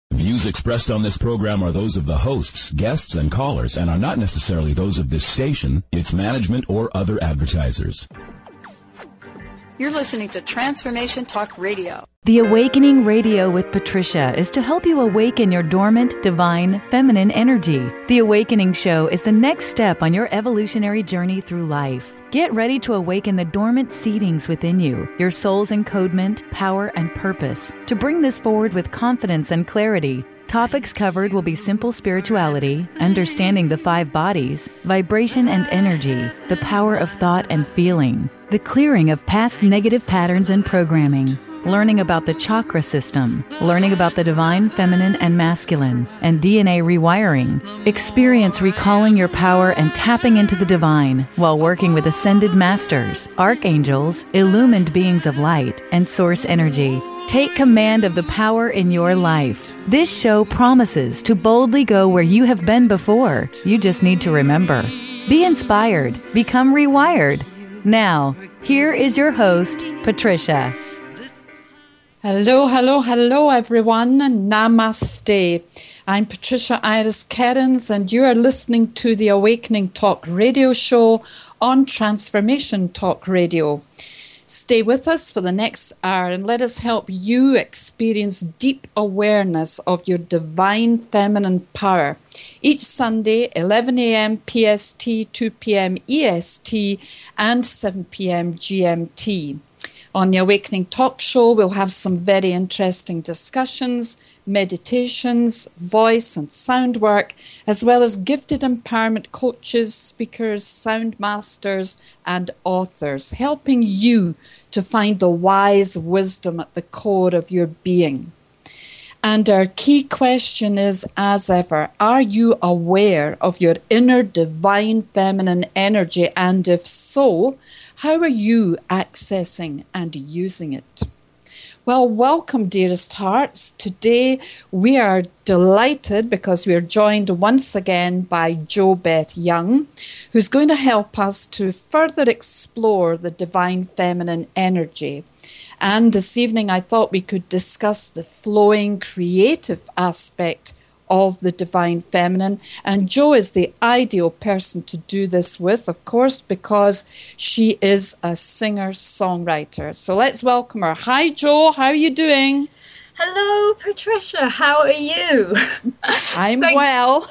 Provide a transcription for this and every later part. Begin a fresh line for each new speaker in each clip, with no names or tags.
Views expressed on this program are those of the hosts, guests, and callers and are not necessarily those of this station, its management, or other advertisers.
You're listening to Transformation Talk Radio.
The Awakening Radio with Patricia is to help you awaken your dormant, divine, feminine energy. The Awakening Show is the next step on your evolutionary journey through life. Get ready to awaken the dormant seedings within you, your soul's encodement, power, and purpose, to bring this forward with confidence and clarity. Topics covered will be simple spirituality, understanding the 5 bodies, vibration and energy, the power of thought and feeling, the clearing of past negative patterns and programming, learning about the chakra system, learning about the divine feminine and masculine, and DNA rewiring. Experience recalling your power and tapping into the divine while working with ascended masters, archangels, illumined beings of light, and source energy. Take command of the power in your life. This show promises to boldly go where you have been before. You just need to remember. Be inspired. Become rewired. Now, here is your host, Patricia.
Hello, hello, hello, everyone. Namaste. I'm Patricia Iris Kerins, and you are listening to the Awakening Talk Radio Show on Transformation Talk Radio. Stay with us for the next hour and let us help you experience deep awareness of your divine feminine power. Each Sunday, 11 a.m. PST, 2 p.m. EST, and 7 p.m. GMT. On the Awakening Talk Show, we'll have some very interesting discussions, meditations, voice and sound work, as well as gifted empowerment coaches, speakers, sound masters, and authors, helping you to find the wise wisdom at the core of your being. And our key question is, as ever, are you aware of your inner divine feminine energy? And if so, how are you accessing and using it? Well, welcome, dearest hearts. Today we are delighted because we are joined once again by JoBeth Young, who's going to help us to further explore the divine feminine energy. And this evening I thought we could discuss the flowing creative aspect of the divine feminine, and Jo is the ideal person to do this with, of course, because she is a singer-songwriter. So let's welcome her. Hi, Jo. How are you doing?
Hello, Patricia. How are you?
I'm well.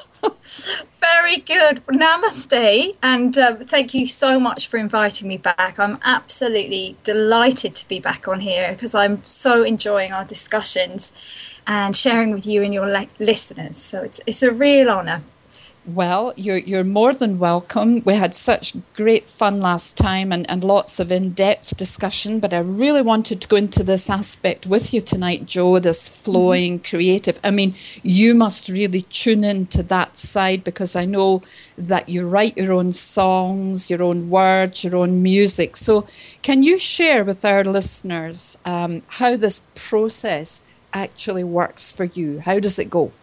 Very good. Namaste. And thank you so much for inviting me back. I'm absolutely delighted to be back on here because I'm so enjoying our discussions and sharing with you and your listeners. So it's a real honour.
Well, you're more than welcome. We had such great fun last time and lots of in-depth discussion, but I really wanted to go into this aspect with you tonight, Jo, this flowing creative. I mean, you must really tune into that side because I know that you write your own songs, your own words, your own music. So can you share with our listeners how this process actually works for you? How does it go?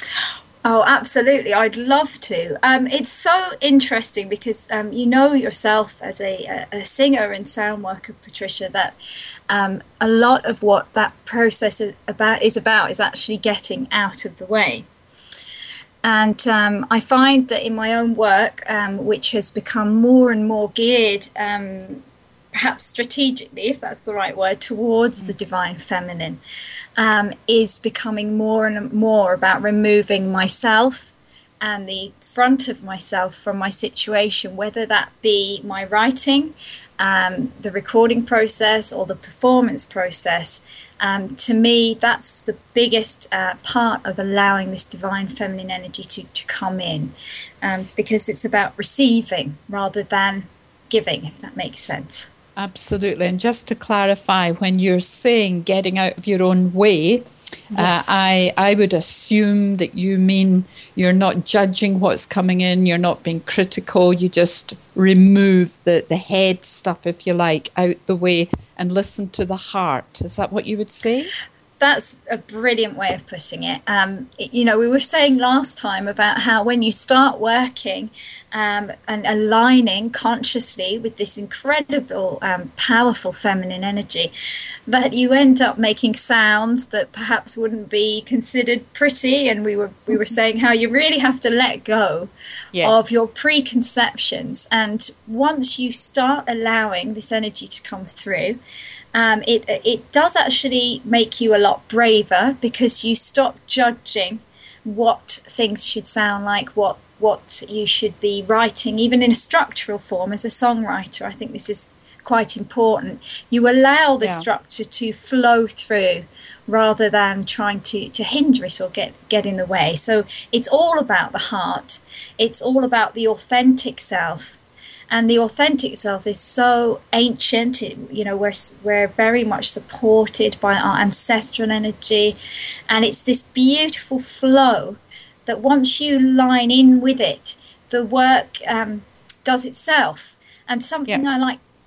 Oh, absolutely. I'd love to. It's so interesting because you know yourself as a singer and sound worker, Patricia, that a lot of what that process is about is actually getting out of the way. And I find that in my own work, which has become more and more geared perhaps strategically, if that's the right word, towards the divine feminine, is becoming more and more about removing myself and the front of myself from my situation, whether that be my writing, the recording process or the performance process. To me, that's the biggest part of allowing this divine feminine energy to come in, because it's about receiving rather than giving, if that makes sense.
Absolutely. And just to clarify, when you're saying getting out of your own way, yes. I would assume that you mean you're not judging what's coming in, you're not being critical, you just remove the head stuff, if you like, out the way and listen to the heart. Is that what you would say?
That's a brilliant way of putting it. You know, we were saying last time about how when you start working and aligning consciously with this incredible, powerful feminine energy, that you end up making sounds that perhaps wouldn't be considered pretty. And we were saying how you really have to let go of your preconceptions. And once you start allowing this energy to come through, it does actually make you a lot braver, because you stop judging what things should sound like, what you should be writing, even in a structural form as a songwriter. I think this is quite important. You allow the structure to flow through rather than trying to hinder it or get in the way. So it's all about the heart. It's all about the authentic self. And the authentic self is so ancient. You know, we're very much supported by our ancestral energy. And it's this beautiful flow that once you line in with it, the work does itself. And something I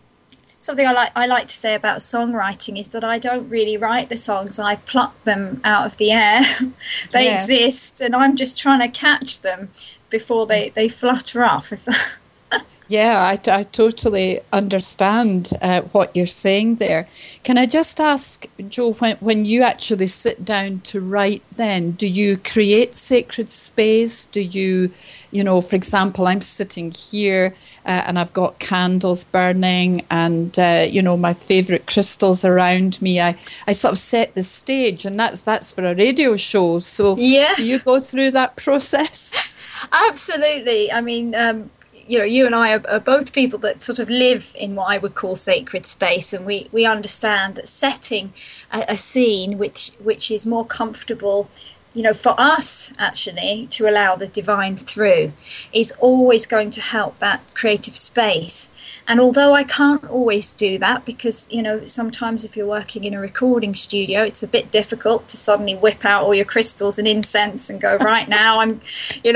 like to say about songwriting is that I don't really write the songs. I pluck them out of the air. They exist, and I'm just trying to catch them before they flutter off.
Yeah, I totally understand what you're saying there. Can I just ask, Jo, when you actually sit down to write then, do you create sacred space? Do you know, for example, I'm sitting here and I've got candles burning and, you know, my favourite crystals around me. I sort of set the stage, and that's for a radio show. So do you go through that process?
Absolutely. I mean, you know, you and I are both people that sort of live in what I would call sacred space, and we understand that setting a scene which is more comfortable, you know, for us actually to allow the divine through is always going to help that creative space. And although I can't always do that, because, you know, sometimes if you're working in a recording studio, it's a bit difficult to suddenly whip out all your crystals and incense and go, right now, I'm going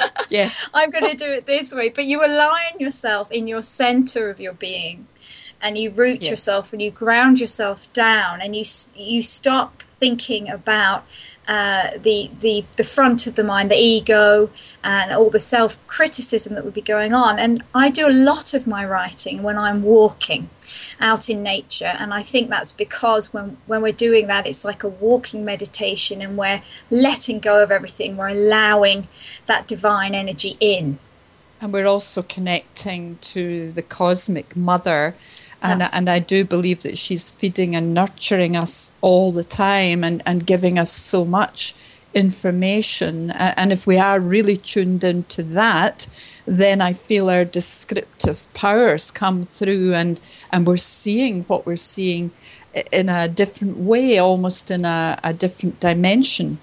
to do it this way. But you align yourself in your center of your being, and you root yourself and you ground yourself down, and you stop thinking about the front of the mind, the ego, and all the self-criticism that would be going on. And I do a lot of my writing when I'm walking out in nature, and I think that's because when we're doing that, it's like a walking meditation, and we're letting go of everything. We're allowing that divine energy in.
And we're also connecting to the cosmic mother. And I do believe that she's feeding and nurturing us all the time and giving us so much information. And if we are really tuned into that, then I feel our descriptive powers come through, and we're seeing what we're seeing in a different way, almost in a different dimension.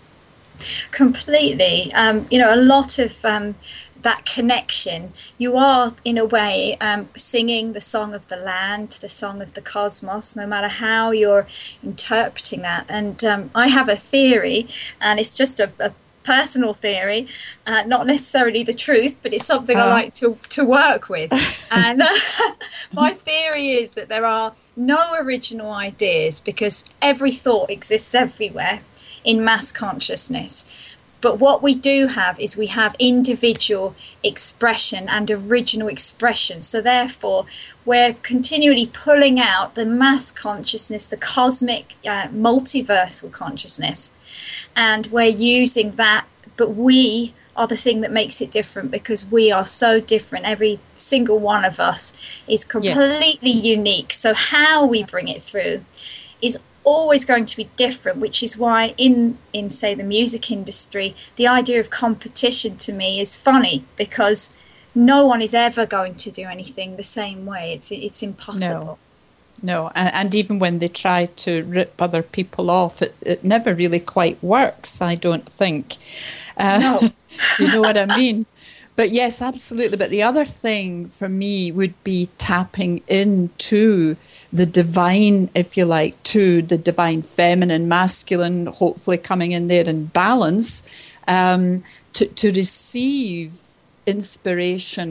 Completely. You know, a lot of that connection, you are in a way singing the song of the land, the song of the cosmos, no matter how you're interpreting that. And I have a theory, and it's just a personal theory, not necessarily the truth, but it's something I like to work with. And my theory is that there are no original ideas, because every thought exists everywhere in mass consciousness. But what we do have is we have individual expression and original expression. So therefore, we're continually pulling out the mass consciousness, the cosmic multiversal consciousness. And we're using that, but we are the thing that makes it different, because we are so different. Every single one of us is completely unique. So how we bring it through is always going to be different, which is why in say the music industry, the idea of competition to me is funny, because no one is ever going to do anything the same way. It's impossible.
No, and even when they try to rip other people off, it never really quite works, I don't think. No. You know what I mean? But yes, absolutely. But the other thing for me would be tapping into the divine, if you like, to the divine feminine, masculine, hopefully coming in there in balance, to receive inspiration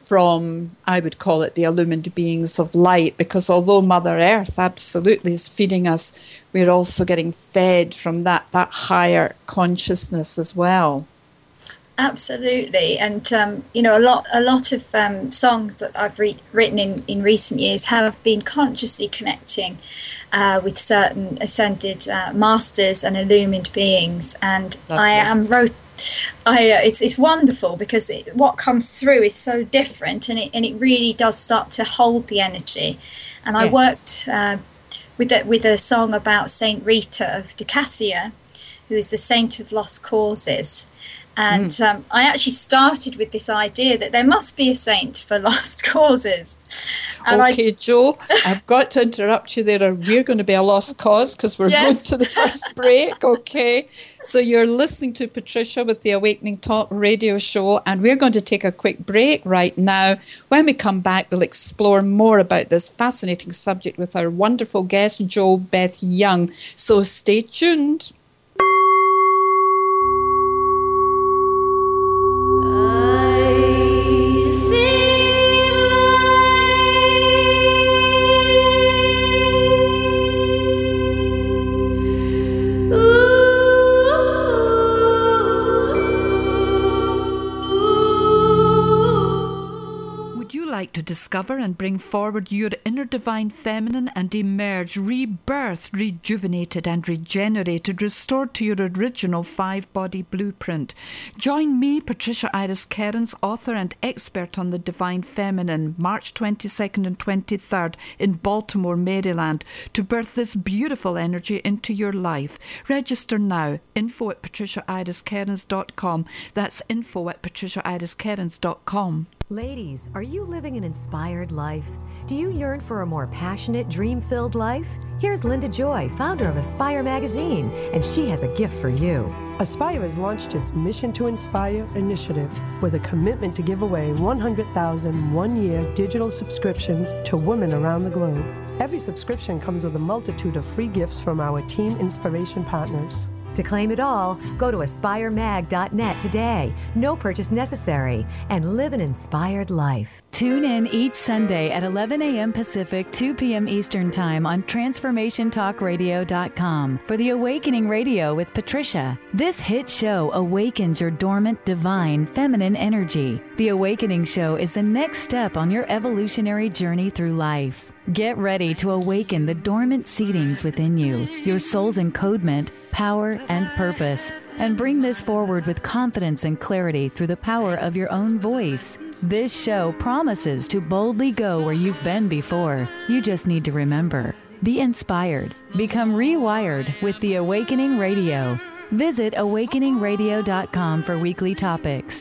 from, I would call it, the illumined beings of light, because although Mother Earth absolutely is feeding us, we're also getting fed from that higher consciousness as well.
Absolutely, and a lot of songs that I've written in recent years have been consciously connecting with certain ascended masters and illumined beings, and lovely. It's wonderful because what comes through is so different, and it really does start to hold the energy. And I worked with a song about Saint Rita of Decassia, who is the saint of lost causes. And I actually started with this idea that there must be a saint for lost causes. And
okay, Jo, I've got to interrupt you there. We're going to be a lost cause because we're going to the first break, okay? So you're listening to Patricia with the Awakening Talk radio show, and we're going to take a quick break right now. When we come back, we'll explore more about this fascinating subject with our wonderful guest, Jo Beth Young. So stay tuned.
To discover and bring forward your inner divine feminine and emerge rebirthed, rejuvenated and regenerated, restored to your original 5-body blueprint. Join me, Patricia Iris Kerins, author and expert on the divine feminine, March 22nd and 23rd in Baltimore, Maryland, to birth this beautiful energy into your life. Register now. info@patriciairiskerins.com. That's info@patriciairiskerins.com.
Ladies, are you living an inspired life? Do you yearn for a more passionate, dream-filled life? Here's Linda Joy, founder of Aspire Magazine, and she has a gift for you.
Aspire has launched its Mission to Inspire initiative with a commitment to give away 100,000 one-year digital subscriptions to women around the globe. Every subscription comes with a multitude of free gifts from our Team Inspiration partners.
To claim it all, go to aspiremag.net today. No purchase necessary, and live an inspired life.
Tune in each Sunday at 11 a.m. Pacific, 2 p.m. Eastern Time on TransformationTalkRadio.com for The Awakening Radio with Patricia. This hit show awakens your dormant, divine, feminine energy. The Awakening Show is the next step on your evolutionary journey through life. Get ready to awaken the dormant seedings within you, your soul's encodement, power, and purpose, and bring this forward with confidence and clarity through the power of your own voice. This show promises to boldly go where you've been before. You just need to remember. Be inspired. Become rewired with The Awakening Radio. Visit awakeningradio.com for weekly topics.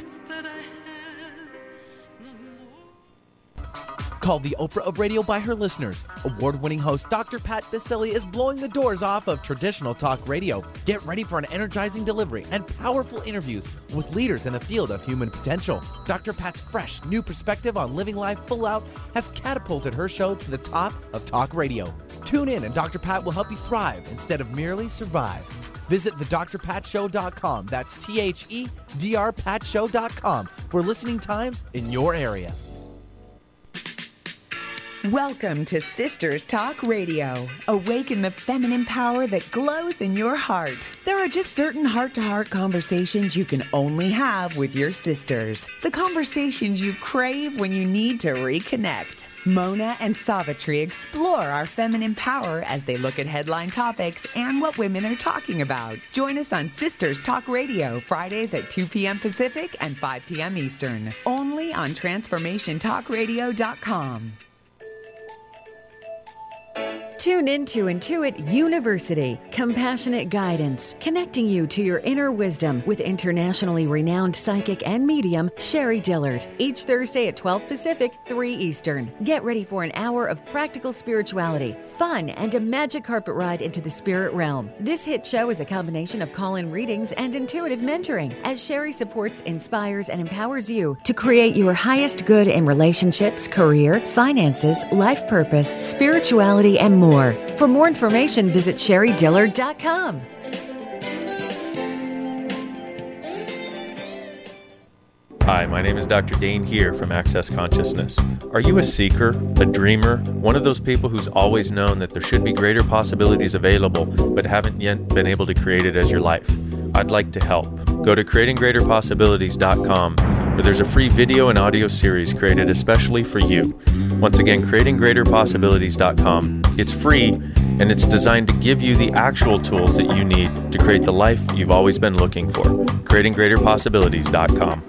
Called the Oprah of radio by her listeners, award-winning host Dr. Pat Baccili is blowing the doors off of traditional talk radio. Get ready for an energizing delivery and powerful interviews with leaders in the field of human potential. Dr. Pat's fresh, new perspective on living life full out has catapulted her show to the top of talk radio. Tune in and Dr. Pat will help you thrive instead of merely survive. Visit thedrpatshow.com. That's THEDRPatshow.com for listening times in your area.
Welcome to Sisters Talk Radio. Awaken the feminine power that glows in your heart. There are just certain heart-to-heart conversations you can only have with your sisters. The conversations you crave when you need to reconnect. Mona and Savitri explore our feminine power as they look at headline topics and what women are talking about. Join us on Sisters Talk Radio, Fridays at 2 p.m. Pacific and 5 p.m. Eastern. Only on TransformationTalkRadio.com.
Tune into Intuit University, compassionate guidance, connecting you to your inner wisdom with internationally renowned psychic and medium Sherry Dillard. Each Thursday at 12 Pacific, 3 Eastern. Get ready for an hour of practical spirituality, fun, and a magic carpet ride into the spirit realm. This hit show is a combination of call-in readings and intuitive mentoring, as Sherry supports, inspires, and empowers you to create your highest good in relationships, career, finances, life purpose, spirituality, and more. For more information, visit SherryDillard.com.
Hi, my name is Dr. Dane here from Access Consciousness. Are you a seeker, a dreamer, one of those people who's always known that there should be greater possibilities available but haven't yet been able to create it as your life? I'd like to help. Go to creatinggreaterpossibilities.com, where there's a free video and audio series created especially for you. Once again, creatinggreaterpossibilities.com. It's free, and it's designed to give you the actual tools that you need to create the life you've always been looking for. creatinggreaterpossibilities.com.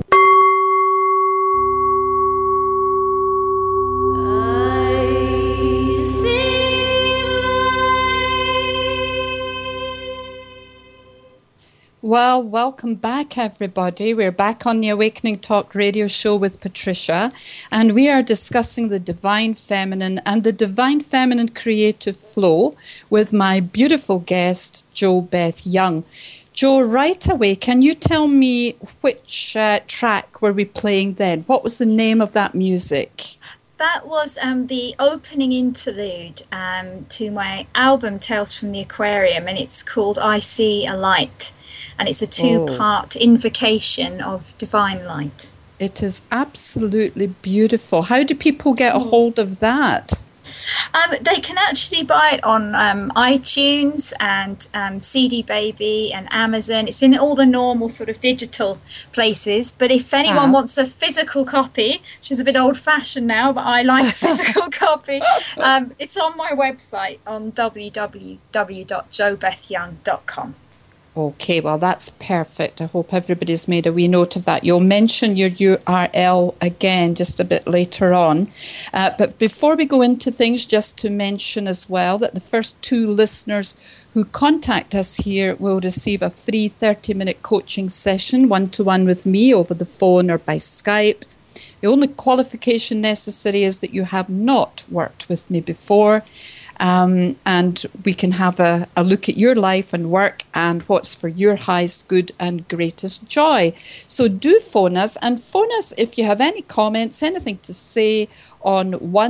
Well, welcome back, everybody. We're back on the Awakening Talk radio show with Patricia, and we are discussing the Divine Feminine and the Divine Feminine Creative Flow with my beautiful guest, Jo Beth Young. Jo, right away, can you tell me which track were we playing then? What was the name of that music?
That was the opening interlude to my album, Tales from the Aquarium, and it's called I See a Light. And it's a two-part invocation of divine light.
It is absolutely beautiful. How do people get a hold of that?
They can actually buy it on iTunes and CD Baby and Amazon. It's in all the normal sort of digital places. But if anyone wants a physical copy, which is a bit old-fashioned now, but I like a physical copy, it's on my website on www.jobethyoung.com.
Okay, well, that's perfect. I hope everybody's made a wee note of that. You'll mention your URL again just a bit later on. But before we go into things, just to mention as well that the first 2 listeners who contact us here will receive a free 30-minute coaching session, one-to-one with me over the phone or by Skype. The only qualification necessary is that you have not worked with me before. And we can have a look at your life and work and what's for your highest good and greatest joy. So do phone us, and phone us if you have any comments, anything to say on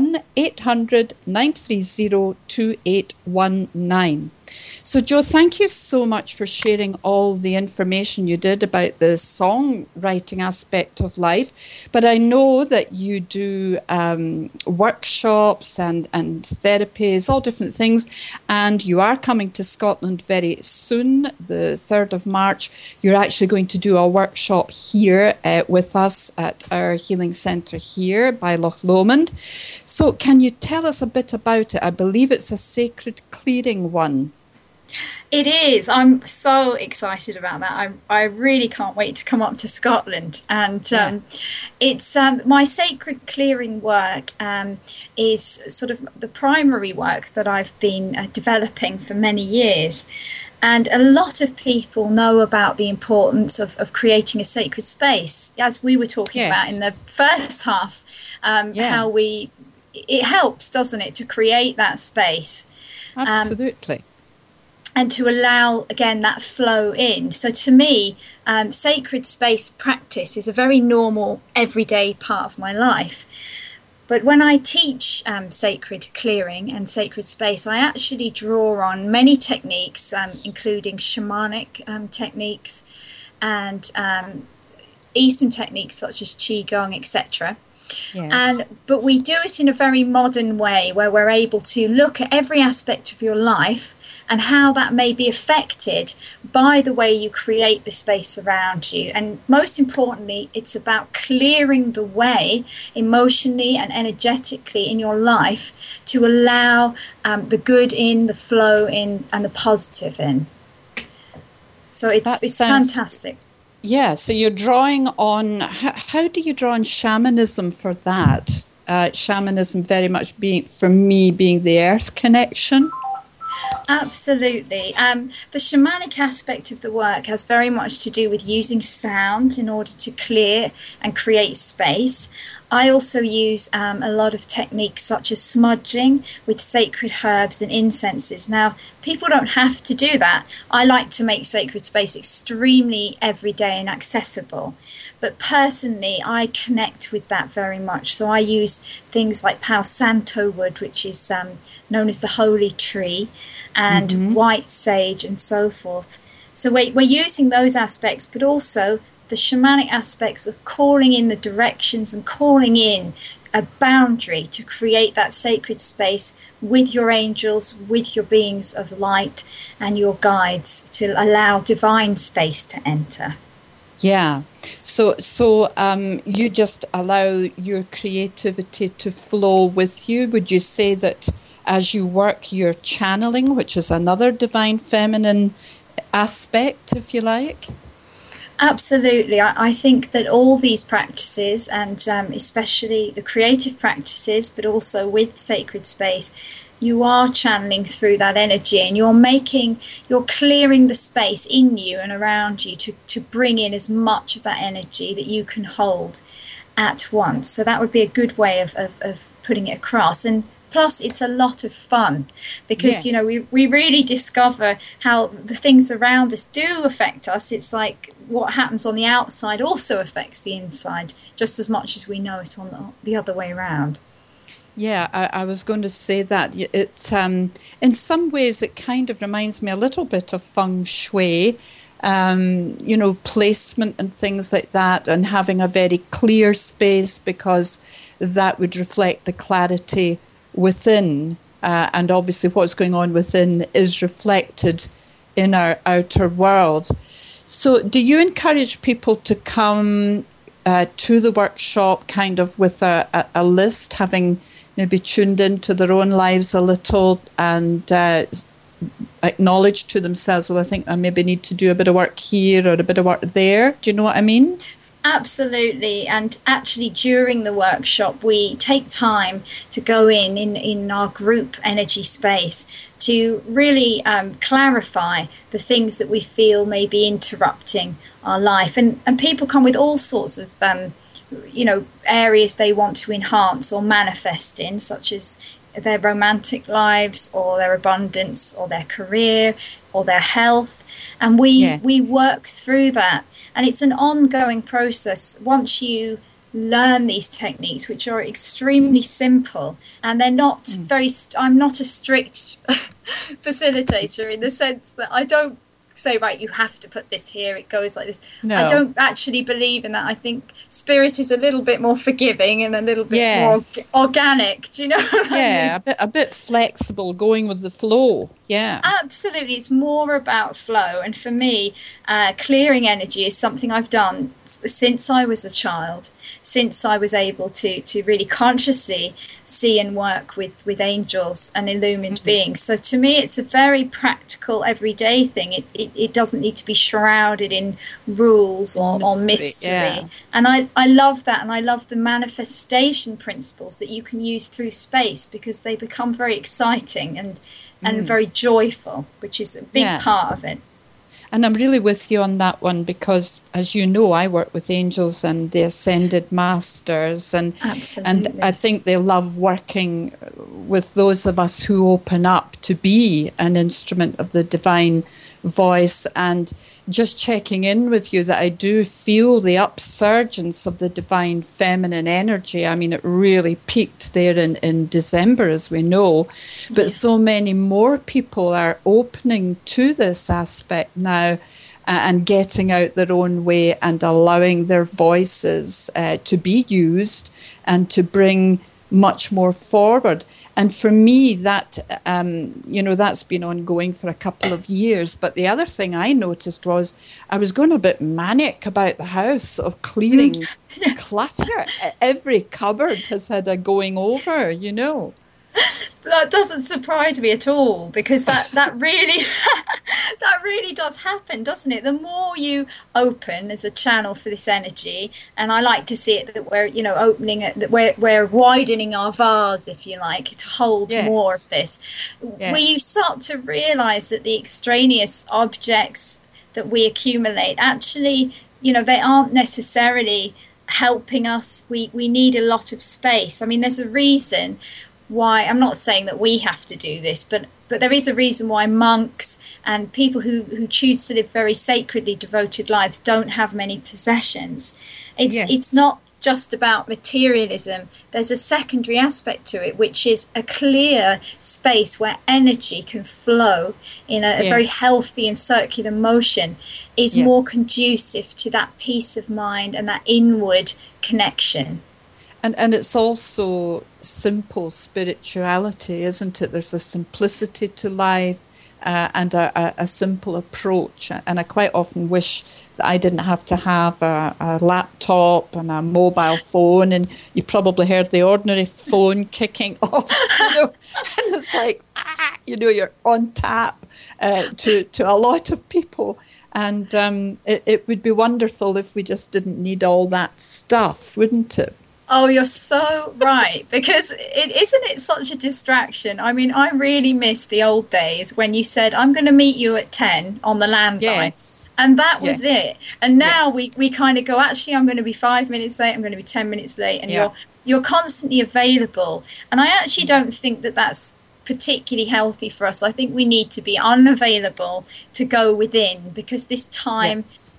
1-800-930-2819. So, Jo, thank you so much for sharing all the information you did about the songwriting aspect of life. But I know that you do workshops and therapies, all different things. And you are coming to Scotland very soon, the 3rd of March. You're actually going to do a workshop here with us at our healing centre here by Loch Lomond. So can you tell us a bit about it? I believe it's a sacred clearing one.
It is. I'm so excited about that. I really can't wait to come up to Scotland. And it's my sacred clearing work is sort of the primary work that I've been developing for many years. And a lot of people know about the importance of creating a sacred space, as we were talking about in the first half, how it helps, doesn't it, to create that space.
Absolutely.
And to allow, again, that flow in. So to me, sacred space practice is a very normal, everyday part of my life. But when I teach sacred clearing and sacred space, I actually draw on many techniques, including shamanic techniques and Eastern techniques such as Qigong, etc.
Yes.
But we do it in a very modern way where we're able to look at every aspect of your life and how that may be affected by the way you create the space around you. And most importantly, it's about clearing the way emotionally and energetically in your life to allow the good in, the flow in, and the positive in. So it's fantastic.
Yeah, so you're drawing on, how do you draw on shamanism for that? Shamanism very much being the earth connection.
Absolutely. The shamanic aspect of the work has very much to do with using sound in order to clear and create space. I also use a lot of techniques such as smudging with sacred herbs and incenses. Now, people don't have to do that. I like to make sacred space extremely everyday and accessible. But personally, I connect with that very much. So I use things like Palo Santo wood, which is known as the holy tree, and white sage and so forth. So we're using those aspects, but also the shamanic aspects of calling in the directions and calling in a boundary to create that sacred space with your angels, with your beings of light and your guides, to allow divine space to enter.
Yeah. So you just allow your creativity to flow with you. Would you say that as you work, you're channeling, which is another divine feminine aspect, if you like?
Absolutely. I think that all these practices, and especially the creative practices, but also with sacred space, you are channeling through that energy, and you're clearing the space in you and around you to bring in as much of that energy that you can hold at once. So that would be a good way of putting it across. And plus, it's a lot of fun because, we really discover how the things around us do affect us. It's like what happens on the outside also affects the inside just as much as we know it on the other way around.
Yeah, I was going to say that. It's in some ways it kind of reminds me a little bit of feng shui, placement and things like that, and having a very clear space because that would reflect the clarity within, and obviously what's going on within is reflected in our outer world. So do you encourage people to come to the workshop kind of with a list, having maybe tuned into their own lives a little and acknowledge to themselves, well, I think I maybe need to do a bit of work here or a bit of work there? Do you know what I mean?
Absolutely. And actually during the workshop, we take time to go in our group energy space to really clarify the things that we feel may be interrupting our life. And people come with all sorts of areas they want to enhance or manifest in, such as their romantic lives or their abundance or their career or their health. And we work through that. And it's an ongoing process. Once you learn these techniques, which are extremely simple, and they're not I'm not a strict facilitator in the sense that I don't say, right, you have to put this here, it goes like this. No. I don't actually believe in that. I think spirit is a little bit more forgiving and a little bit more organic. Do you know what I mean?
a bit flexible, going with the flow. Yeah,
absolutely. It's more about flow. And for me, clearing energy is something I've done since I was a child, since I was able to really consciously see and work with angels and illumined beings. So to me, it's a very practical, everyday thing. It doesn't need to be shrouded in rules or mystery. Yeah. And I love that. And I love the manifestation principles that you can use through space, because they become very exciting and very joyful, which is a big part of it.
And I'm really with you on that one because, as you know, I work with angels and the ascended masters, and I think they love working with those of us who open up to be an instrument of the divine voice. And just checking in with you that I do feel the upsurgence of the divine feminine energy. I mean, it really peaked there in December, as we know, but so many more people are opening to this aspect now and getting out their own way and allowing their voices to be used and to bring much more forward. And for me, that, that's been ongoing for a couple of years. But the other thing I noticed was I was going a bit manic about the house of clearing clutter. Every cupboard has had a going over,
That doesn't surprise me at all, because that really that really does happen, doesn't it? The more you open as a channel for this energy, and I like to see it that we're opening it, that we're widening our vase, if you like, to hold more of this. We start to realize that the extraneous objects that we accumulate actually, they aren't necessarily helping us. We need a lot of space. I mean, there's a reason why, I'm not saying that we have to do this, but there is a reason why monks and people who choose to live very sacredly devoted lives don't have many possessions. It's not just about materialism. There's a secondary aspect to it, which is a clear space where energy can flow in a very healthy and circular motion is more conducive to that peace of mind and that inward connection.
And it's also simple spirituality, isn't it? There's a simplicity to life and a simple approach. And I quite often wish that I didn't have to have a laptop and a mobile phone. And you probably heard the ordinary phone kicking off, and it's like, you're on tap to a lot of people. And it would be wonderful if we just didn't need all that stuff, wouldn't it?
Oh, you're so right, because isn't it such a distraction? I mean, I really miss the old days when you said, I'm going to meet you at 10 on the landline. And that was it. And now we kind of go, actually, I'm going to be 5 minutes late, I'm going to be 10 minutes late, and you're constantly available. And I actually don't think that that's particularly healthy for us. I think we need to be unavailable to go within, because this time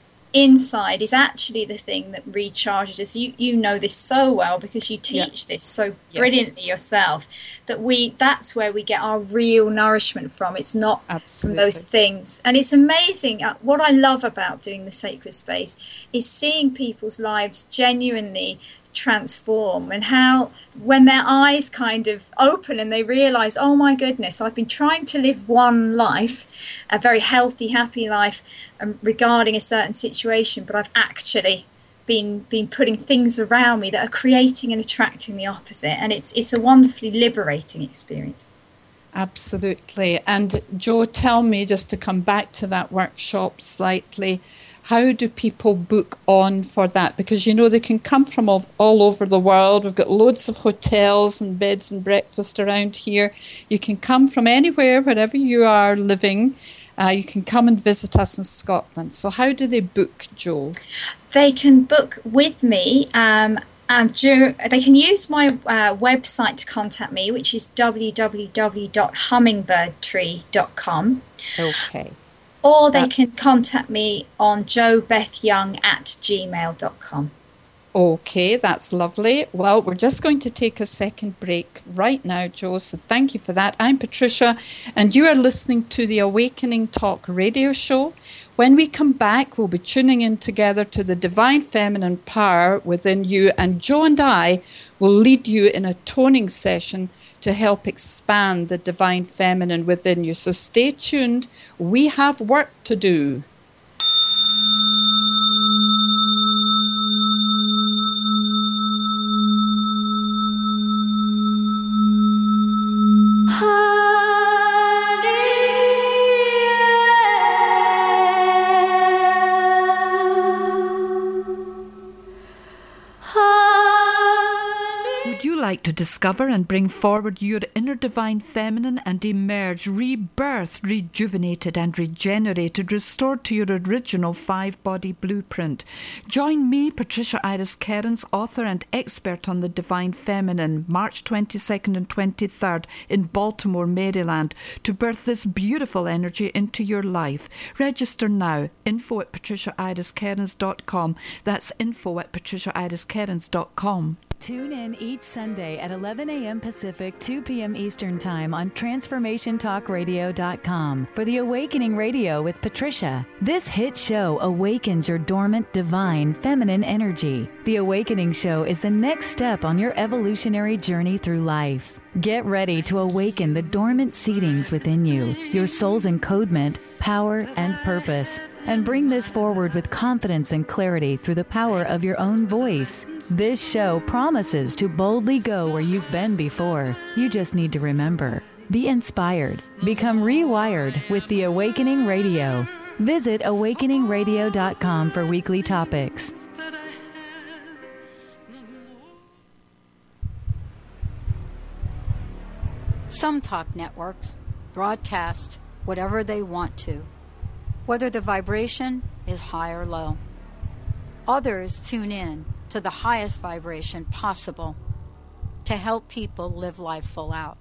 inside is actually the thing that recharges us. You know this so well because you teach this so brilliantly yourself, that's where we get our real nourishment from. It's not from those things. And it's amazing. What I love about doing the sacred space is seeing people's lives genuinely transform, and how when their eyes kind of open and they realize, oh my goodness, I've been trying to live one life, a very healthy, happy life, regarding a certain situation, but I've actually been putting things around me that are creating and attracting the opposite, and it's a wonderfully liberating experience.
Absolutely. And Jo, tell me, just to come back to that workshop slightly, how do people book on for that? Because, they can come from all over the world. We've got loads of hotels and beds and breakfast around here. You can come from anywhere, wherever you are living. You can come and visit us in Scotland. So how do they book, Jo?
They can book with me. They can use my website to contact me, which is www.hummingbirdtree.com.
Okay.
Or they can contact me on jobethyoung@gmail.com.
Okay, that's lovely. Well, we're just going to take a second break right now, Jo, so thank you for that. I'm Patricia, and you are listening to the Awakening Talk radio show. When we come back, we'll be tuning in together to the divine feminine power within you, and Jo and I will lead you in a toning session to help expand the divine feminine within you. So stay tuned. We have work to do.
Like to discover and bring forward your inner divine feminine and emerge rebirthed, rejuvenated and regenerated, restored to your original 5-body blueprint. Join me, Patricia Iris Cairns, author and expert on the divine feminine, March 22nd and 23rd in Baltimore, Maryland, to birth this beautiful energy into your life. Register now. info@patriciairiscairns.com. That's info@patriciairiscairns.com.
Tune in each Sunday at 11 a.m. Pacific, 2 p.m. Eastern Time on TransformationTalkRadio.com for the Awakening Radio with Patricia. This hit show awakens your dormant, divine, feminine energy. The Awakening Show is the next step on your evolutionary journey through life. Get ready to awaken the dormant seedings within you, your soul's encodement, power, and purpose, and bring this forward with confidence and clarity through the power of your own voice. This show promises to boldly go where you've been before. You just need to remember. Be inspired. Become rewired with the Awakening Radio. Visit awakeningradio.com for weekly topics.
Some talk networks broadcast whatever they want to, whether the vibration is high or low. Others tune in to the highest vibration possible to help people live life full out.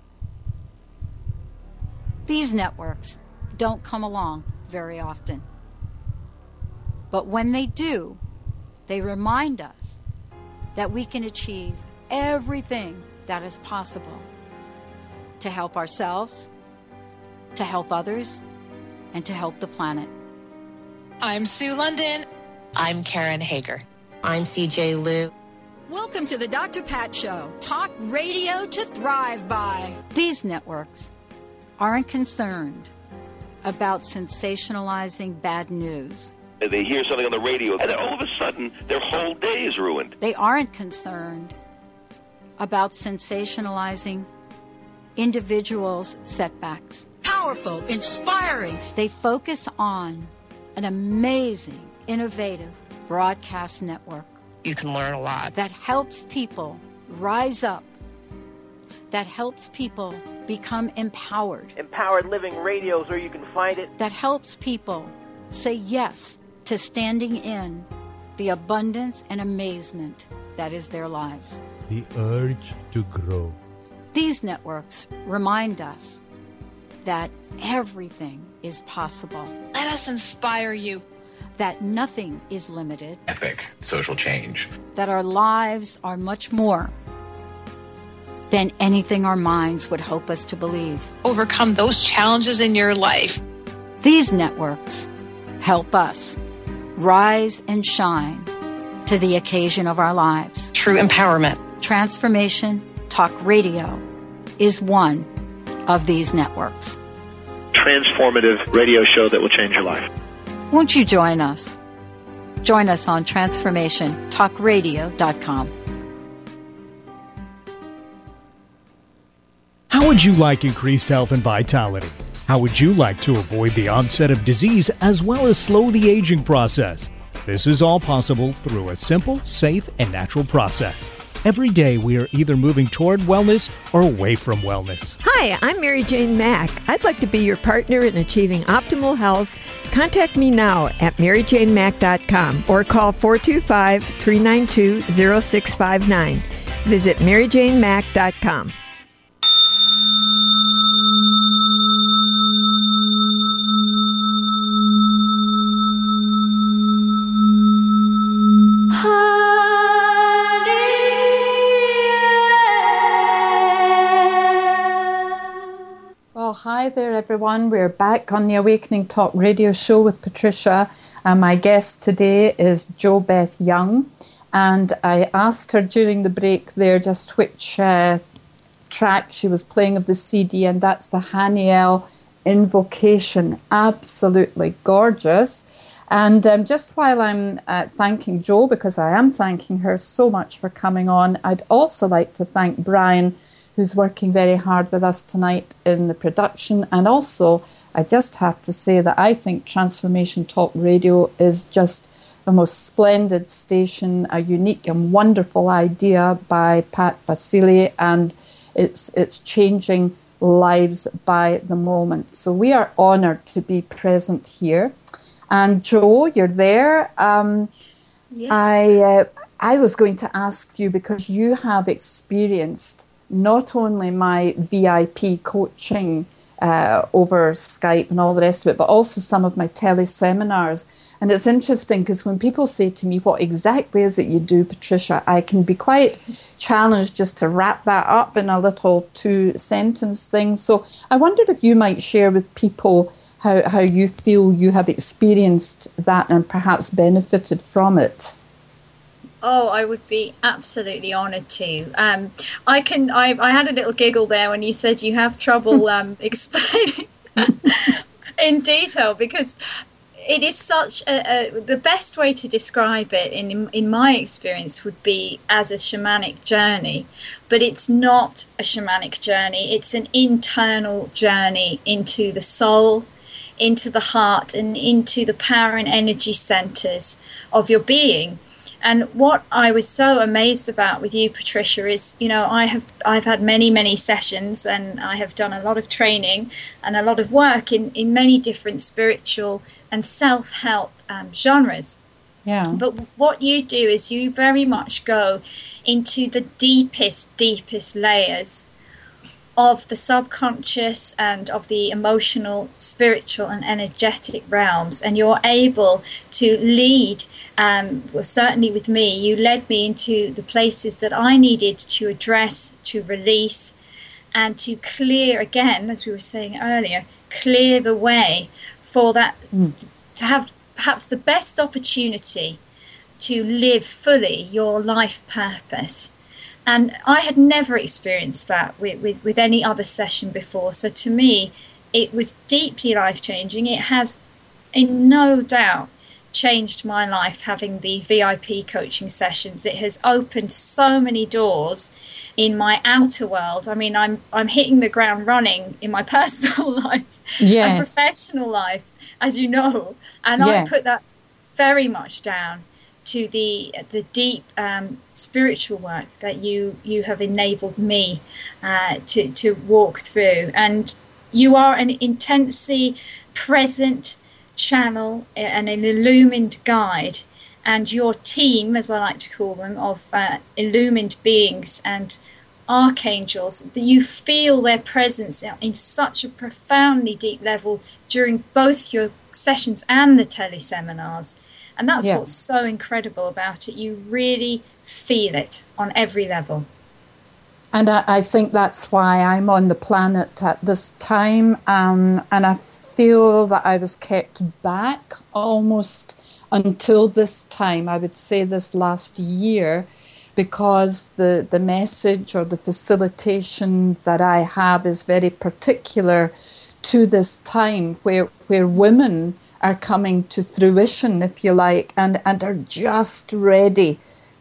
These networks don't come along very often. But when they do, they remind us that we can achieve everything that is possible to help ourselves, to help others, and to help the planet.
I'm Sue London.
I'm Karen Hager.
I'm CJ Liu.
Welcome to the Dr. Pat Show, talk radio to thrive by. These networks aren't concerned about sensationalizing bad news.
They hear something on the radio, and then all of a sudden, their whole day is ruined.
They aren't concerned about sensationalizing individuals' setbacks. Powerful, inspiring. They focus on an amazing, innovative broadcast network.
You can learn a lot.
That helps people rise up. That helps people become empowered.
Empowered Living Radio is where you can find it.
That helps people say yes to standing in the abundance and amazement that is their lives.
The urge to grow.
These networks remind us that everything is possible.
Let us inspire you.
That nothing is limited.
Epic social change.
That our lives are much more than anything our minds would hope us to believe.
Overcome those challenges in your life.
These networks help us rise and shine to the occasion of our lives.
True empowerment.
Transformation Talk Radio is one of these networks.
Transformative radio show that will change your life.
Won't you join us? Join us on TransformationTalkRadio.com.
How would you like increased health and vitality? How would you like to avoid the onset of disease as well as slow the aging process? This is all possible through a simple, safe, and natural process. Every day we are either moving toward wellness or away from wellness.
Hi, I'm Mary Jane Mack. I'd like to be your partner in achieving optimal health. Contact me now at maryjanemack.com or call 425-392-0659. Visit maryjanemack.com.
Well, hi there, everyone. We're back on the Awakening Talk radio show with Patricia. My guest today is Jo Beth Young. And I asked her during the break there just which track she was playing of the CD, and that's the Haniel Invocation. Absolutely gorgeous. And just while I'm thanking Jo, because I am thanking her so much for coming on, I'd also like to thank Brian, who's working very hard with us tonight in the production. And also, I just have to say that I think Transformation Talk Radio is just the most splendid station, a unique and wonderful idea by Pat Basile, and it's changing lives by the moment. So we are honoured to be present here. And Jo, you're there.
Yes.
I was going to ask you, because you have experienced not only my VIP coaching over Skype and all the rest of it, but also some of my teleseminars. And it's interesting because when people say to me, what exactly is it you do, Patricia, I can be quite challenged just to wrap that up in a little 2-sentence thing. So I wondered if you might share with people how you feel you have experienced that and perhaps benefited from it.
Oh, I would be absolutely honoured to. I had a little giggle there when you said you have trouble explaining in detail, because it is such the best way to describe it in my experience would be as a shamanic journey, but it's not a shamanic journey. It's an internal journey into the soul, into the heart, and into the power and energy centers of your being. And what I was so amazed about with you, Patricia, is, I've had many sessions, and I have done a lot of training and a lot of work in many different spiritual and self-help genres.
Yeah.
But what you do is you very much go into the deepest layers of the subconscious and of the emotional, spiritual and energetic realms, and you're able to lead, well, certainly with me, you led me into the places that I needed to address, to release, and to clear, again, as we were saying earlier, clear the way for that, to have perhaps the best opportunity to live fully your life purpose. And I had never experienced that with any other session before. So to me, it was deeply life-changing. It has, in no doubt, changed my life, having the VIP coaching sessions. It has opened so many doors in my outer world. I mean, I'm hitting the ground running in my personal life and professional life, as you know. And I put that very much down to the deep spiritual work that you have enabled me to walk through. And you are an intensely present channel and an illumined guide, and your team, as I like to call them, of illumined beings and archangels, that you feel their presence in such a profoundly deep level during both your sessions and the teleseminars. And that's what's so incredible about it. You really feel it on every level.
And I think that's why I'm on the planet at this time. And I feel that I was kept back almost until this time, I would say this last year, because the message or the facilitation that I have is very particular to this time where women are coming to fruition, if you like, and are just ready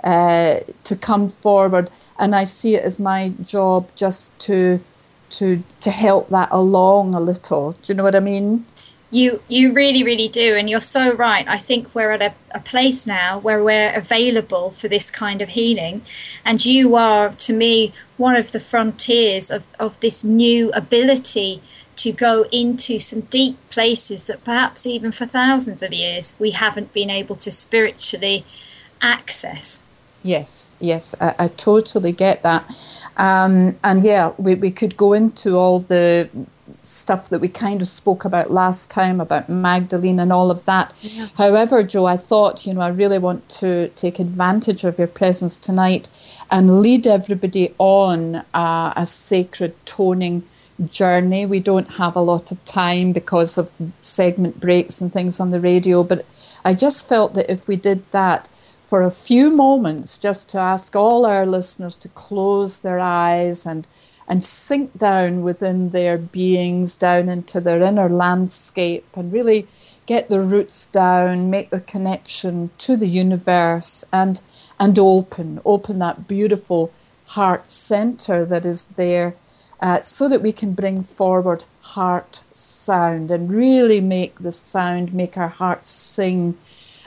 to come forward. And I see it as my job just to help that along a little. Do you know what I mean?
You really, really do. And you're so right. I think we're at a place now where we're available for this kind of healing. And you are, to me, one of the frontiers of this new ability to go into some deep places that perhaps even for thousands of years we haven't been able to spiritually access.
Yes, I totally get that. And yeah, we could go into all the stuff that we kind of spoke about last time about Magdalene and all of that. Yeah. However, Jo, I thought, I really want to take advantage of your presence tonight and lead everybody on a sacred toning journey. We don't have a lot of time because of segment breaks and things on the radio, but I just felt that if we did that for a few moments, just to ask all our listeners to close their eyes and sink down within their beings, down into their inner landscape, and really get their roots down, make their connection to the universe, and open that beautiful heart center that is there, so that we can bring forward heart sound and really make the sound, make our hearts sing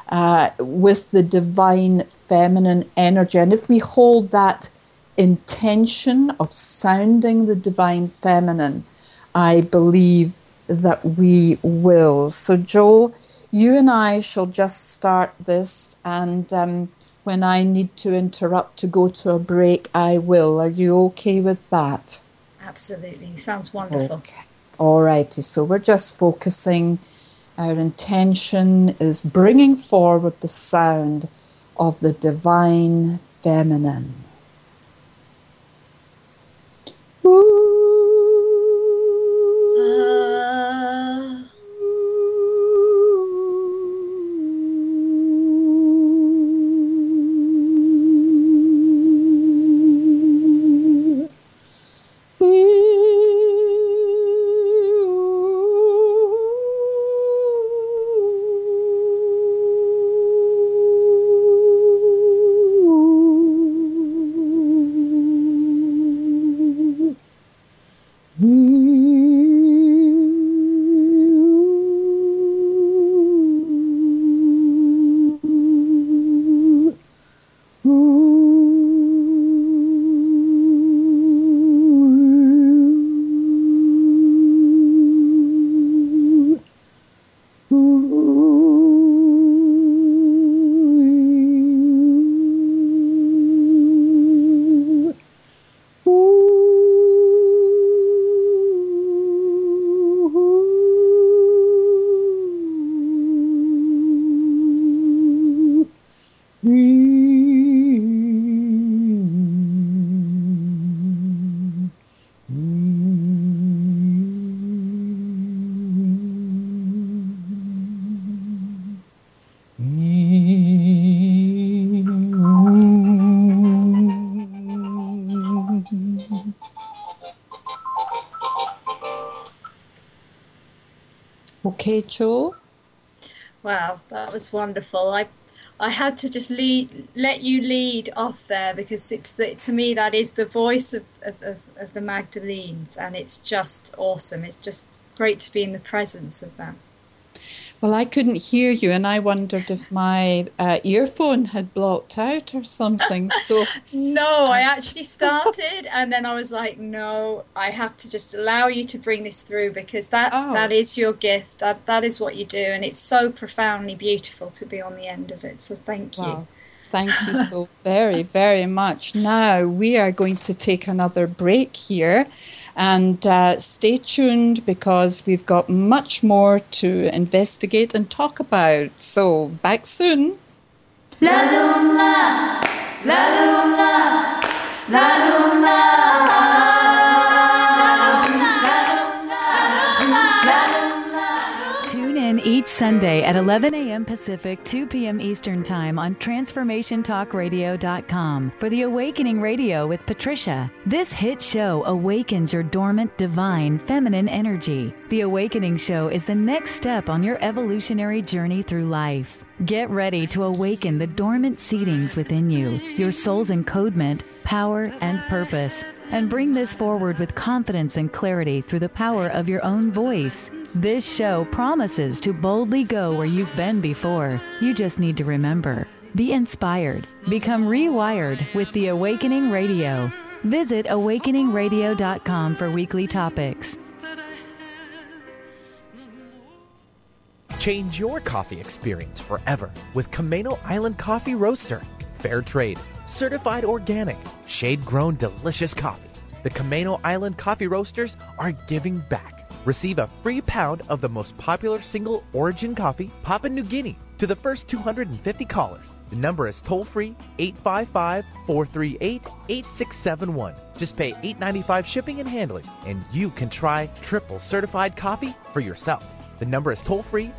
with the divine feminine energy. And if we hold that intention of sounding the divine feminine, I believe that we will. So Jo, you and I shall just start this, and when I need to interrupt to go to a break, I will. Are you okay with that?
Absolutely. Sounds wonderful.
Okay. All righty. So we're just focusing. Our intention is bringing forward the sound of the divine feminine. Okay, Jo.
Wow, that was wonderful. I had to just let you lead off there, because to me that is the voice of the Magdalenes, and it's just awesome. It's just great to be in the presence of that.
Well, I couldn't hear you, and I wondered if my earphone had blocked out or something. So
no, I actually started, and then I was like, no, I have to just allow you to bring this through, because that is your gift. That is what you do, and it's so profoundly beautiful to be on the end of it. So thank you.
Wow. Thank you so very, very much. Now we are going to take another break here, and stay tuned, because we've got much more to investigate and talk about. So back soon.
La luna, la luna, la luna.
Each Sunday at 11 a.m. Pacific, 2 p.m. Eastern Time on TransformationTalkRadio.com for The Awakening Radio with Patricia. This hit show awakens your dormant, divine, feminine energy. The Awakening Show is the next step on your evolutionary journey through life. Get ready to awaken the dormant seedings within you, your soul's encodement, power, and purpose, and bring this forward with confidence and clarity through the power of your own voice. This show promises to boldly go where you've been before. You just need to remember. Be inspired. Become rewired with The Awakening Radio. Visit awakeningradio.com for weekly topics.
Change your coffee experience forever with Camano Island Coffee Roaster. Fair trade, certified organic, shade-grown delicious coffee. The Camano Island Coffee Roasters are giving back. Receive a free pound of the most popular single origin coffee, Papua New Guinea, to the first 250 callers. The number is toll-free 855-438-8671. Just pay $8.95 shipping and handling, and you can try triple certified coffee for yourself. The number is toll-free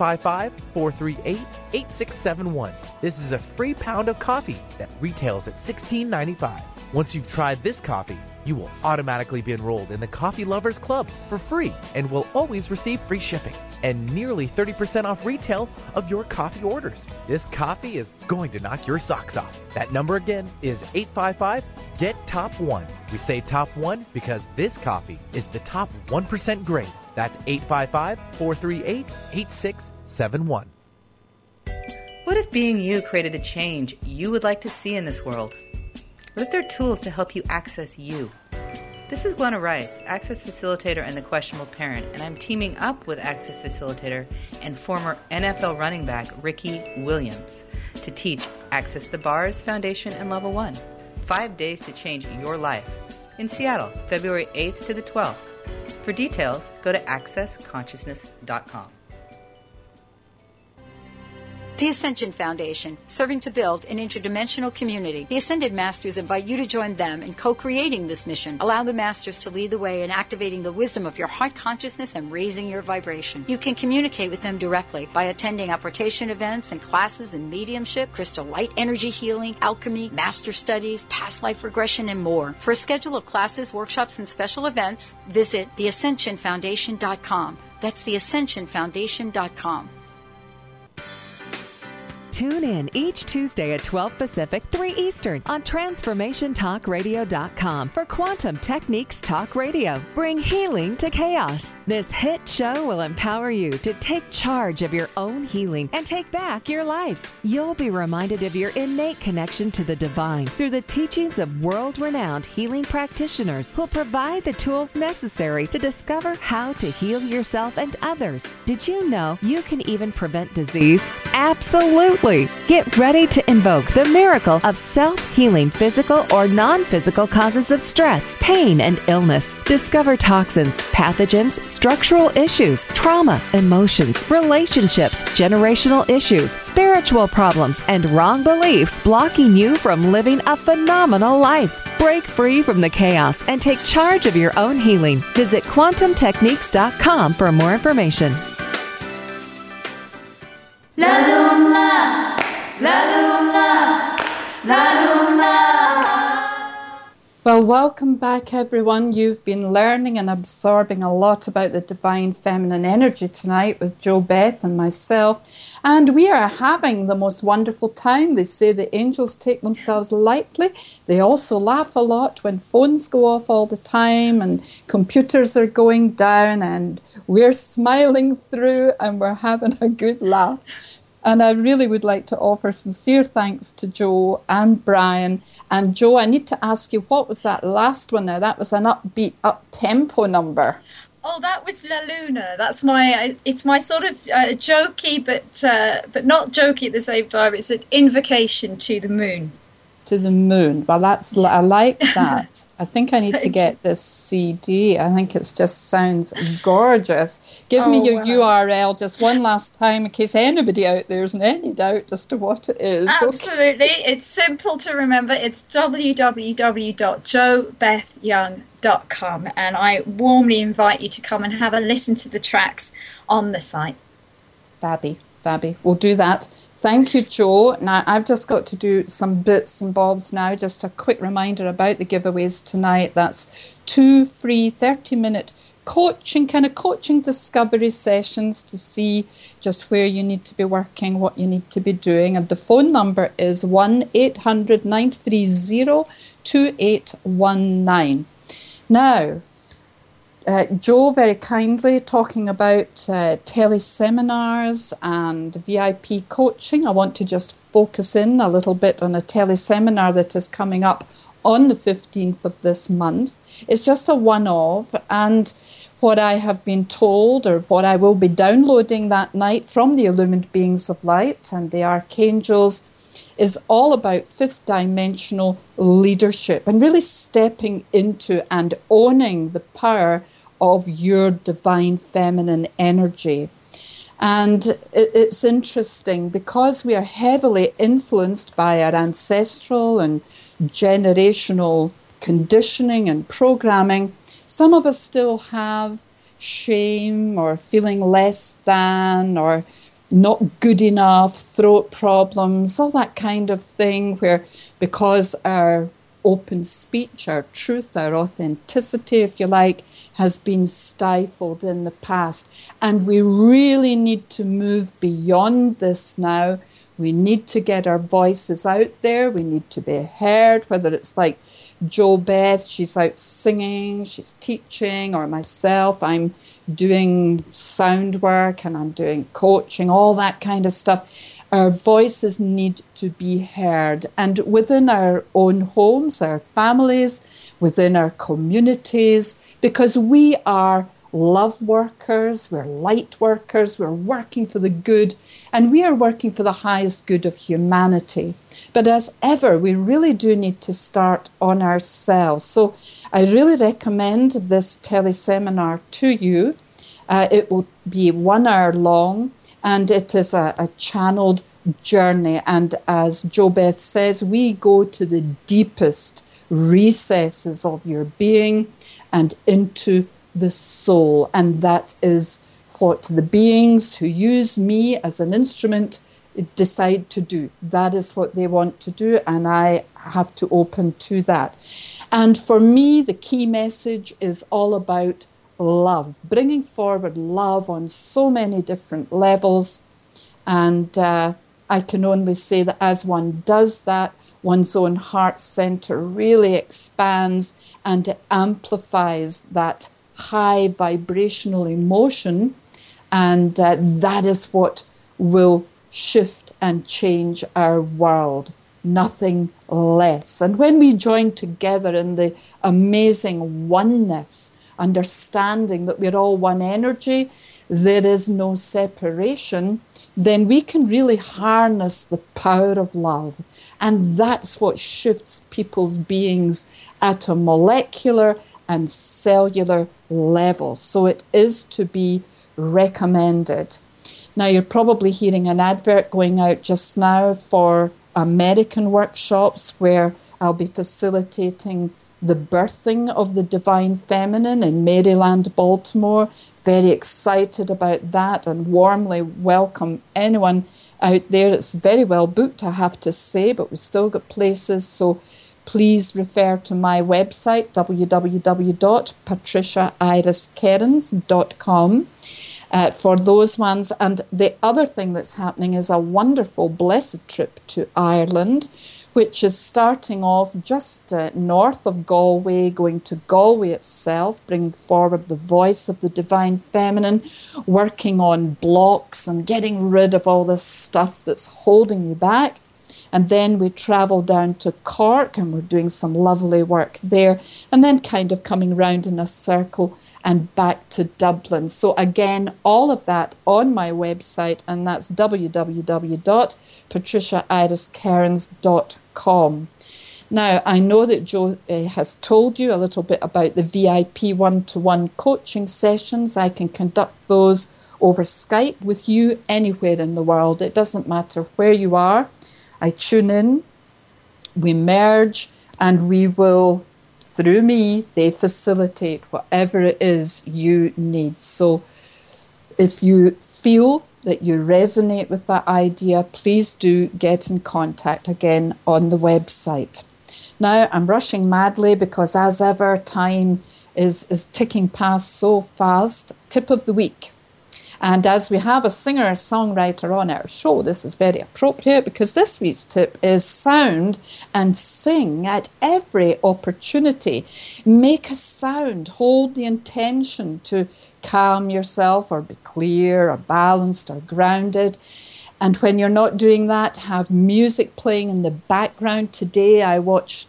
855-438-8671. This is a free pound of coffee that retails at $16.95. Once you've tried this coffee, you will automatically be enrolled in the Coffee Lovers Club for free and will always receive free shipping and nearly 30% off retail of your coffee orders. This coffee is going to knock your socks off. That number again is 855-GET-TOP1. We say top one because this coffee is the top 1% grade. That's 855-438-8671.
What if being you created the change you would like to see in this world? What if there are tools to help you access you? This is Glenna Rice, Access Facilitator and the Questionable Parent, and I'm teaming up with Access Facilitator and former NFL running back Ricky Williams to teach Access the Bars Foundation and Level 1. 5 days to change your life. In Seattle, February 8th to the 12th. For details, go to accessconsciousness.com.
The Ascension Foundation, serving to build an interdimensional community. The Ascended Masters invite you to join them in co-creating this mission. Allow the Masters to lead the way in activating the wisdom of your heart consciousness and raising your vibration. You can communicate with them directly by attending apportation events and classes in mediumship, crystal light energy healing, alchemy, master studies, past life regression, and more. For a schedule of classes, workshops, and special events, visit theascensionfoundation.com. That's theascensionfoundation.com.
Tune in each Tuesday at 12 Pacific, 3 Eastern on TransformationTalkRadio.com for Quantum Techniques Talk Radio. Bring healing to chaos. This hit show will empower you to take charge of your own healing and take back your life. You'll be reminded of your innate connection to the divine through the teachings of world-renowned healing practitioners who'll provide the tools necessary to discover how to heal yourself and others. Did you know you can even prevent disease? Absolutely. Get ready to invoke the miracle of self-healing physical or non-physical causes of stress, pain, and illness. Discover toxins, pathogens, structural issues, trauma, emotions, relationships, generational issues, spiritual problems, and wrong beliefs blocking you from living a phenomenal life. Break free from the chaos and take charge of your own healing. Visit quantumtechniques.com for more information.
La luna, la luna, la luna.
Well, welcome back, everyone. You've been learning and absorbing a lot about the divine feminine energy tonight with Jo Beth and myself. And we are having the most wonderful time. They say the angels take themselves lightly. They also laugh a lot when phones go off all the time and computers are going down, and we're smiling through and we're having a good laugh. And I really would like to offer sincere thanks to Jo and Brian. And Jo, I need to ask you, what was that last one now? That was an upbeat, up-tempo number.
Oh, that was La Luna. That's it's my sort of jokey, but not jokey at the same time. It's an invocation to the moon.
To the moon. Well, I like that. I think I need to get this CD. I think it just sounds gorgeous. Give me your URL just one last time in case anybody out there is in any doubt as to what it is.
Absolutely. Okay. It's simple to remember. It's www.jobethyoung.com, and I warmly invite you to come and have a listen to the tracks on the site.
Fabby. We'll do that. Thank you, Jo. Now, I've just got to do some bits and bobs now. Just a quick reminder about the giveaways tonight. That's 2 free 30-minute coaching discovery sessions to see just where you need to be working, what you need to be doing. And the phone number is 1-800-930-2819. Now, Jo very kindly talking about teleseminars and VIP coaching. I want to just focus in a little bit on a teleseminar that is coming up on the 15th of this month. It's just a one-off, and what I have been told, or what I will be downloading that night from the Illumined Beings of Light and the Archangels, is all about fifth dimensional leadership and really stepping into and owning the power of your divine feminine energy. And it's interesting because we are heavily influenced by our ancestral and generational conditioning and programming. Some of us still have shame or feeling less than or not good enough, throat problems, all that kind of thing, where because our open speech, our truth, our authenticity, if you like, has been stifled in the past. And we really need to move beyond this now. We need to get our voices out there. We need to be heard, whether it's like Jo Beth, she's out singing, she's teaching, or myself, I'm doing sound work and I'm doing coaching, all that kind of stuff. Our voices need to be heard. And within our own homes, our families, within our communities, because we are love workers, we're light workers, we're working for the good, and we are working for the highest good of humanity. But as ever, we really do need to start on ourselves. So I really recommend this teleseminar to you. It will be 1 hour long, and it is a channeled journey. And as Jo Beth says, we go to the deepest recesses of your being and into the soul. And that is what the beings who use me as an instrument decide to do. That is what they want to do, and I have to open to that. And for me, the key message is all about love, bringing forward love on so many different levels. And I can only say that as one does that, one's own heart center really expands and it amplifies that high vibrational emotion. And that is what will shift and change our world, nothing less. And when we join together in the amazing oneness, understanding that we're all one energy, there is no separation, then we can really harness the power of love. And that's what shifts people's beings at a molecular and cellular level. So it is to be recommended. Now, you're probably hearing an advert going out just now for American workshops where I'll be facilitating the birthing of the Divine Feminine in Maryland, Baltimore. Very excited about that and warmly welcome anyone out there. It's very well booked, I have to say, but we've still got places. So please refer to my website, www.patriciairiskerins.com. For those ones. And the other thing that's happening is a wonderful blessed trip to Ireland, which is starting off just north of Galway, going to Galway itself, bringing forward the voice of the Divine Feminine, working on blocks and getting rid of all this stuff that's holding you back. And then we travel down to Cork, and we're doing some lovely work there, and then kind of coming round in a circle and back to Dublin. So again, all of that on my website, and that's www.patriciairiskerins.com. Now, I know that Joe has told you a little bit about the VIP one-to-one coaching sessions. I can conduct those over Skype with you anywhere in the world. It doesn't matter where you are. I tune in, we merge, and we will, through me, they facilitate whatever it is you need. So if you feel that you resonate with that idea, please do get in contact again on the website. Now, I'm rushing madly because, as ever, time is ticking past so fast. Tip of the week. And as we have a singer-songwriter on our show, this is very appropriate because this week's tip is sound and sing at every opportunity. Make a sound. Hold the intention to calm yourself or be clear or balanced or grounded. And when you're not doing that, have music playing in the background. Today I watched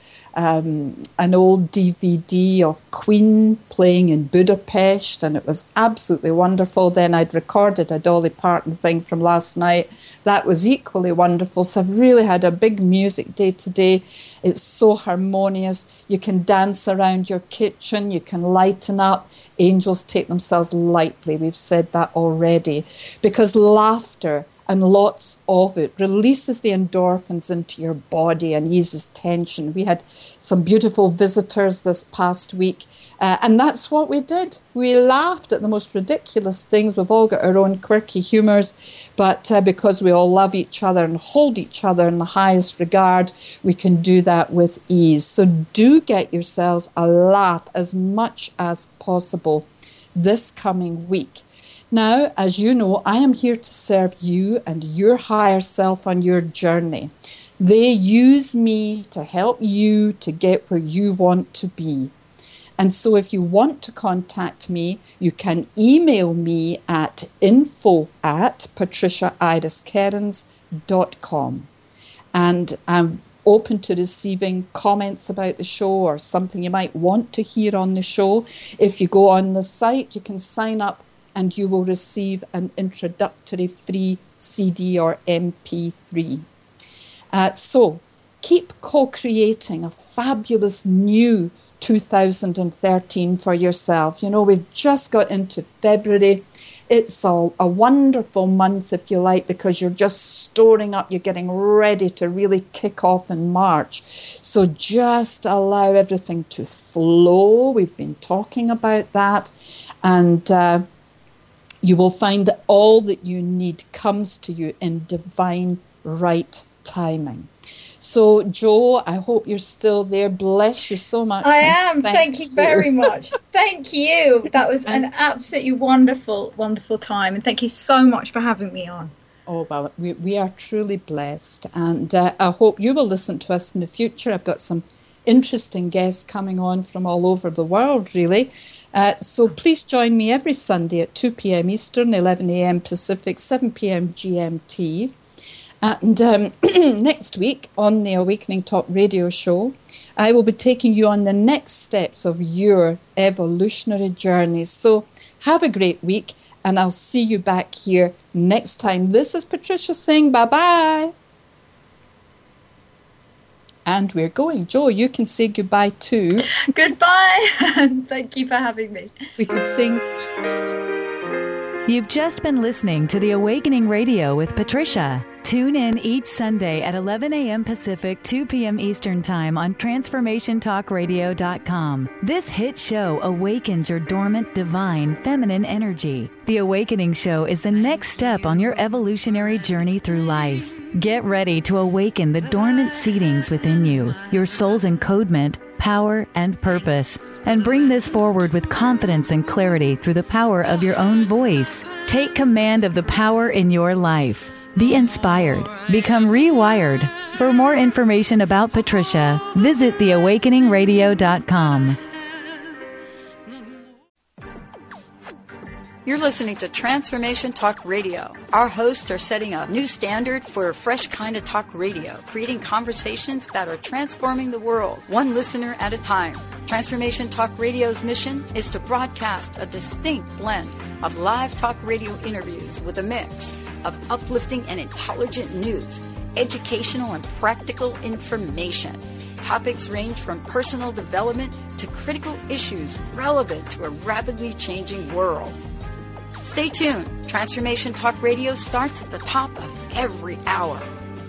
an old DVD of Queen playing in Budapest, and it was absolutely wonderful. Then I'd recorded a Dolly Parton thing from last night. That was equally wonderful. So I've really had a big music day today. It's so harmonious. You can dance around your kitchen. You can lighten up. Angels take themselves lightly. We've said that already. Because laughter, and lots of it, releases the endorphins into your body and eases tension. We had some beautiful visitors this past week, and that's what we did. We laughed at the most ridiculous things. We've all got our own quirky humours, but because we all love each other and hold each other in the highest regard, we can do that with ease. So do get yourselves a laugh as much as possible this coming week. Now, as you know, I am here to serve you and your higher self on your journey. They use me to help you to get where you want to be. And so if you want to contact me, you can email me at info@patriciairiskerins.com. And I'm open to receiving comments about the show or something you might want to hear on the show. If you go on the site, you can sign up and you will receive an introductory free CD or MP3. So keep co-creating a fabulous new 2013 for yourself. You know, we've just got into February. It's a wonderful month, if you like, because you're just storing up, you're getting ready to really kick off in March. So just allow everything to flow. We've been talking about that. And you will find that all that you need comes to you in divine right timing. So, Jo, I hope you're still there. Bless you so much.
I am. Thank you very much. Thank you. That was an absolutely wonderful, wonderful time. And thank you so much for having me on.
Oh, well, we are truly blessed. And I hope you will listen to us in the future. I've got some interesting guests coming on from all over the world, really. So please join me every Sunday at 2 p.m. Eastern, 11 a.m. Pacific, 7 p.m. GMT. And next week on the Awakening Talk radio show, I will be taking you on the next steps of your evolutionary journey. So have a great week, and I'll see you back here next time. This is Patricia saying bye-bye. And we're going. Jo, you can say goodbye too.
Goodbye. Thank you for having me.
We could sing.
You've just been listening to The Awakening Radio with Patricia. Tune in each Sunday at 11 a.m. Pacific, 2 p.m. Eastern Time on TransformationTalkRadio.com. This hit show awakens your dormant, divine, feminine energy. The Awakening Show is the next step on your evolutionary journey through life. Get ready to awaken the dormant seedings within you, your soul's encodement, power, and purpose, and bring this forward with confidence and clarity through the power of your own voice. Take command of the power in your life. Be inspired. Become rewired. For more information about Patricia, visit theawakeningradio.com.
You're listening to Transformation Talk Radio. Our hosts are setting a new standard for a fresh kind of talk radio, creating conversations that are transforming the world, one listener at a time. Transformation Talk Radio's mission is to broadcast a distinct blend of live talk radio interviews with a mix of uplifting and intelligent news, educational and practical information. Topics range from personal development to critical issues relevant to a rapidly changing world. Stay tuned. Transformation Talk Radio starts at the top of every hour.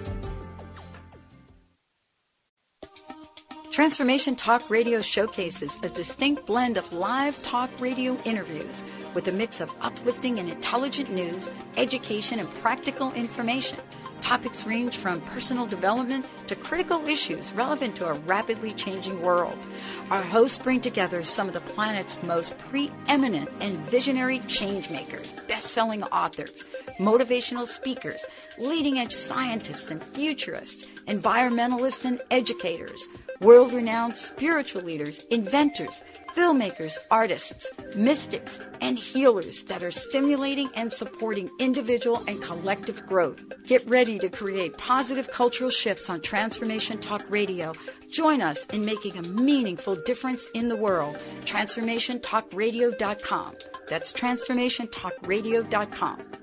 Transformation Talk Radio showcases a distinct blend of live talk radio interviews with a mix of uplifting and intelligent news, education, and practical information. Topics range from personal development to critical issues relevant to a rapidly changing world. Our hosts bring together some of the planet's most preeminent and visionary changemakers, best-selling authors, motivational speakers, leading-edge scientists and futurists, environmentalists and educators, world-renowned spiritual leaders, inventors, filmmakers, artists, mystics, and healers that are stimulating and supporting individual and collective growth. Get ready to create positive cultural shifts on Transformation Talk Radio. Join us in making a meaningful difference in the world. TransformationTalkRadio.com. That's TransformationTalkRadio.com.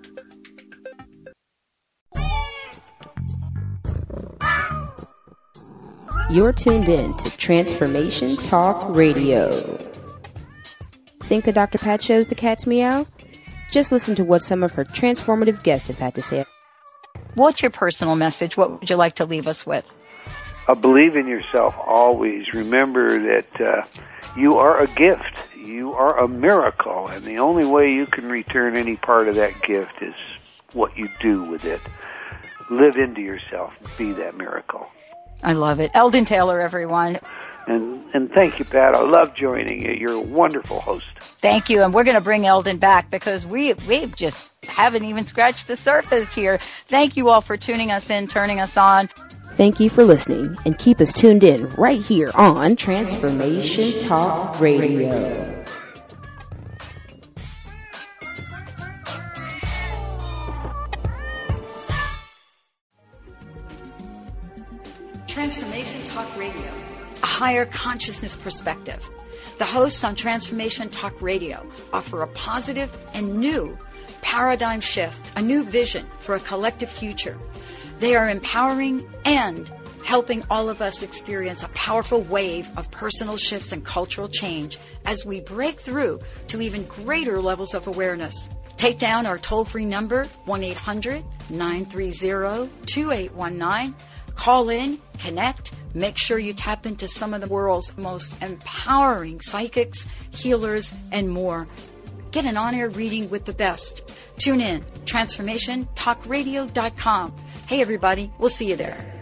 You're tuned in to Transformation Talk Radio. Think the Dr. Pat shows the cat's meow? Just listen to what some of her transformative guests have had to say.
What's your personal message? What would you like to leave us with?
Believe in yourself always. Remember that you are a gift. You are a miracle. And the only way you can return any part of that gift is what you do with it. Live into yourself. Be that miracle.
I love it. Eldon Taylor, everyone.
And thank you, Pat. I love joining you. You're a wonderful host.
Thank you. And we're going to bring Eldon back because we just haven't even scratched the surface here. Thank you all for tuning us in, turning us on.
Thank you for listening, and keep us tuned in right here on Transformation Talk Radio.
Transformation Talk Radio, a higher consciousness perspective. The hosts on Transformation Talk Radio offer a positive and new paradigm shift, a new vision for a collective future. They are empowering and helping all of us experience a powerful wave of personal shifts and cultural change as we break through to even greater levels of awareness. Take down our toll-free number, 1-800-930-2819. Call in, connect, make sure you tap into some of the world's most empowering psychics, healers, and more. Get an on-air reading with the best. Tune in, TransformationTalkRadio.com. Hey, everybody, we'll see you there.